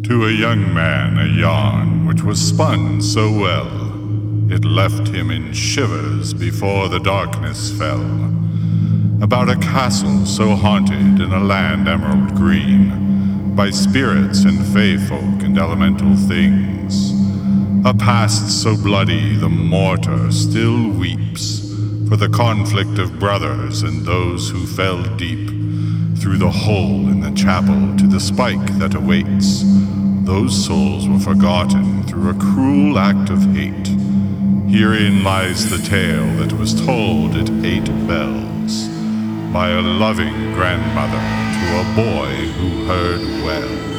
To a young man a yarn which was spun so well, it left him in shivers before the darkness fell. About a castle so haunted in a land emerald green, by spirits and fey folk and elemental things. A past so bloody the mortar still weeps, for the conflict of brothers and those who fell deep, through the hole in the chapel to the spike that awaits. Those souls were forgotten through a cruel act of hate. Herein lies the tale that was told at 8 bells, by a loving grandmother to a boy who heard well.